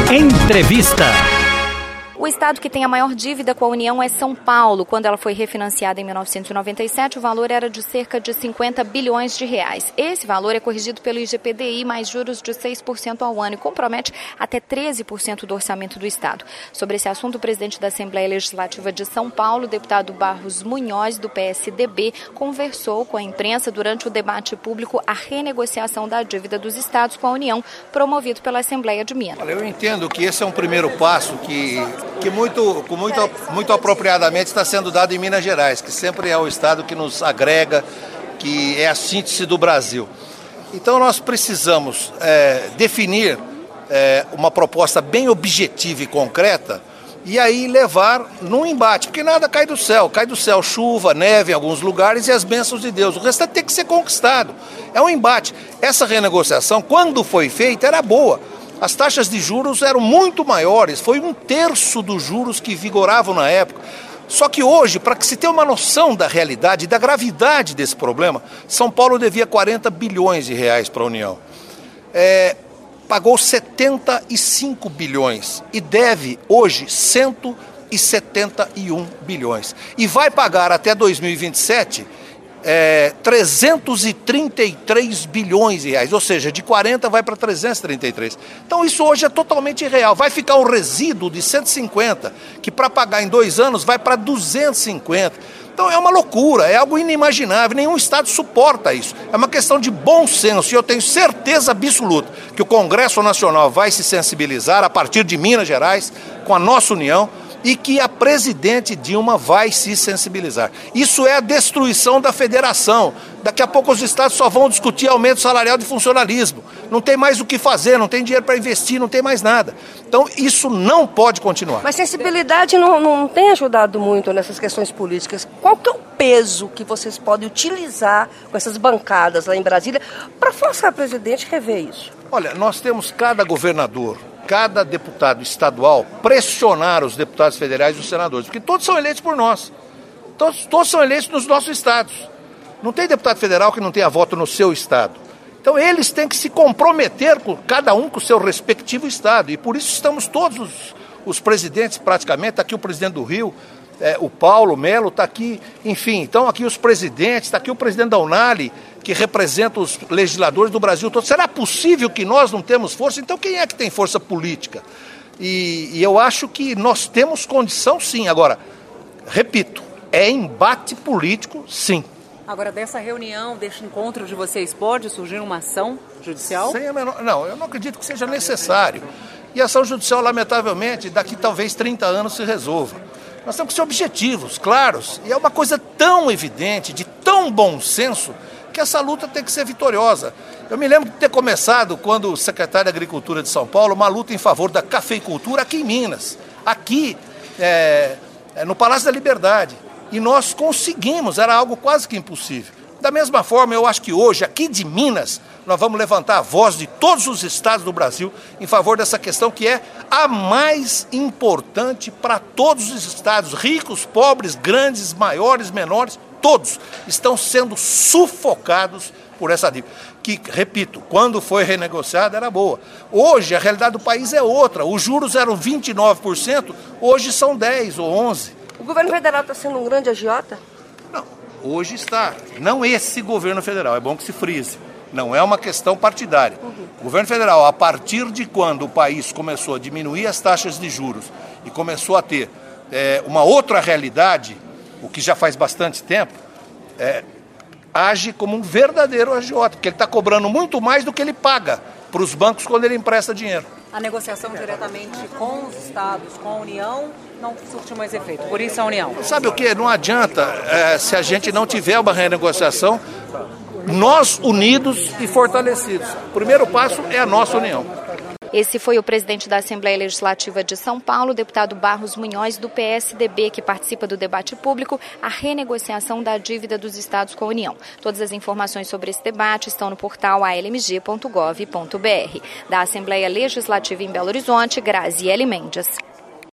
Entrevista. O estado que tem a maior dívida com a União é São Paulo. Quando ela foi refinanciada em 1997, o valor era de cerca de 50 bilhões de reais. Esse valor é corrigido pelo IGPDI mais juros de 6% ao ano e compromete até 13% do orçamento do estado. Sobre esse assunto, o presidente da Assembleia Legislativa de São Paulo, deputado Barros Munhoz, do PSDB, conversou com a imprensa durante o debate público a renegociação da dívida dos estados com a União, promovido pela Assembleia de Minas. Olha, eu entendo que esse é um primeiro passo que muito apropriadamente está sendo dado em Minas Gerais, que sempre é o estado que nos agrega, que é a síntese do Brasil. Então nós precisamos definir uma proposta bem objetiva e concreta e aí levar num embate, porque nada cai do céu chuva, neve em alguns lugares e as bênçãos de Deus, o restante tem que ser conquistado, é um embate. Essa renegociação, quando foi feita, era boa. As taxas de juros eram muito maiores, foi 1/3 dos juros que vigoravam na época. Só que hoje, para que se tenha uma noção da realidade e da gravidade desse problema, São Paulo devia 40 bilhões de reais para a União. Pagou 75 bilhões e deve hoje 171 bilhões. E vai pagar até 2027 333 bilhões de reais, ou seja, de 40 vai para 333. Então isso hoje é totalmente irreal. Vai ficar um resíduo de 150, que para pagar em 2 anos vai para 250. Então é uma loucura, é algo inimaginável, nenhum estado suporta isso. É uma questão de bom senso e eu tenho certeza absoluta que o Congresso Nacional vai se sensibilizar a partir de Minas Gerais, com a nossa União, e que a presidente Dilma vai se sensibilizar. Isso é a destruição da federação. Daqui a pouco os estados só vão discutir aumento salarial de funcionalismo. Não tem mais o que fazer, não tem dinheiro para investir, não tem mais nada. Então isso não pode continuar. Mas sensibilidade não tem ajudado muito nessas questões políticas. Qual que é o peso que vocês podem utilizar com essas bancadas lá em Brasília para forçar a presidente a rever isso? Olha, nós temos cada governador, cada deputado estadual pressionar os deputados federais e os senadores, porque todos são eleitos por nós. Todos são eleitos nos nossos estados. Não tem deputado federal que não tenha voto no seu estado. Então eles têm que se comprometer, cada um com o seu respectivo estado. E por isso estamos todos os presidentes praticamente, está aqui o presidente do Rio, o Paulo Melo está aqui, enfim, então aqui os presidentes, está aqui o presidente da Unali, que representa os legisladores do Brasil todo. Será possível que nós não temos força? Então quem é que tem força política? E eu acho que nós temos condição sim. Agora, repito, é embate político sim. Agora, dessa reunião, desse encontro de vocês, pode surgir uma ação judicial? Não, eu não acredito que seja necessário. E a ação judicial, lamentavelmente, daqui talvez 30 anos se resolva. Nós temos que ser objetivos, claros. E é uma coisa tão evidente, de tão bom senso, que essa luta tem que ser vitoriosa. Eu me lembro de ter começado, quando o secretário de Agricultura de São Paulo, uma luta em favor da cafeicultura aqui em Minas, aqui no Palácio da Liberdade. E nós conseguimos, era algo quase que impossível. Da mesma forma, eu acho que hoje, aqui de Minas, nós vamos levantar a voz de todos os estados do Brasil em favor dessa questão que é a mais importante para todos os estados, ricos, pobres, grandes, maiores, menores, todos estão sendo sufocados por essa dívida. Que, repito, quando foi renegociada era boa. Hoje a realidade do país é outra. Os juros eram 29%, hoje são 10% ou 11%. O governo federal está sendo um grande agiota? Não, hoje está. Não esse governo federal, é bom que se frise. Não é uma questão partidária. O governo federal, a partir de quando o país começou a diminuir as taxas de juros e começou a ter uma outra realidade, o que já faz bastante tempo, age como um verdadeiro agiota, porque ele está cobrando muito mais do que ele paga para os bancos quando ele empresta dinheiro. A negociação diretamente com os estados, com a União, não surtiu mais efeito. Por isso a União. Sabe o que? Não adianta se a gente não tiver uma renegociação, nós unidos e fortalecidos. O primeiro passo é a nossa união. Esse foi o presidente da Assembleia Legislativa de São Paulo, deputado Barros Munhoz, do PSDB, que participa do debate público, a renegociação da dívida dos estados com a União. Todas as informações sobre esse debate estão no portal almg.gov.br. Da Assembleia Legislativa em Belo Horizonte, Graziele Mendes.